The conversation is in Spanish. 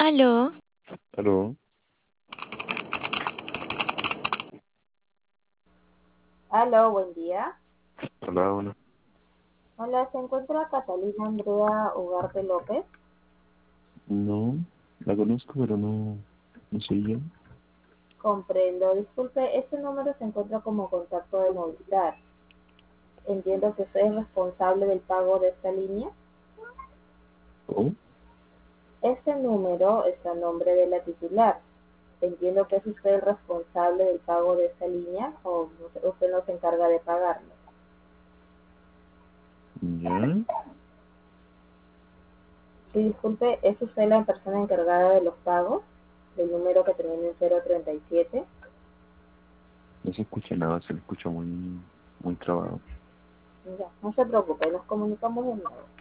Aló, Aló, Aló, buen día. hola, hola. Hola, ¿se encuentra Catalina Andrea Ugarte López? No, la conozco, pero no sé yo. Comprendo. Disculpe, este número se encuentra como contacto de Movistar. Entiendo que usted es responsable del pago de esta línea. ¿Oh? Este número está a nombre de la titular. Entiendo que es usted el responsable del pago de esta línea o usted no se encarga de pagarlo. ¿Ya? Sí, disculpe, ¿es usted la persona encargada de los pagos? Del número que termina en 037. No se escucha nada, se le escucha muy trabado. Ya, no se preocupe, nos comunicamos de nuevo.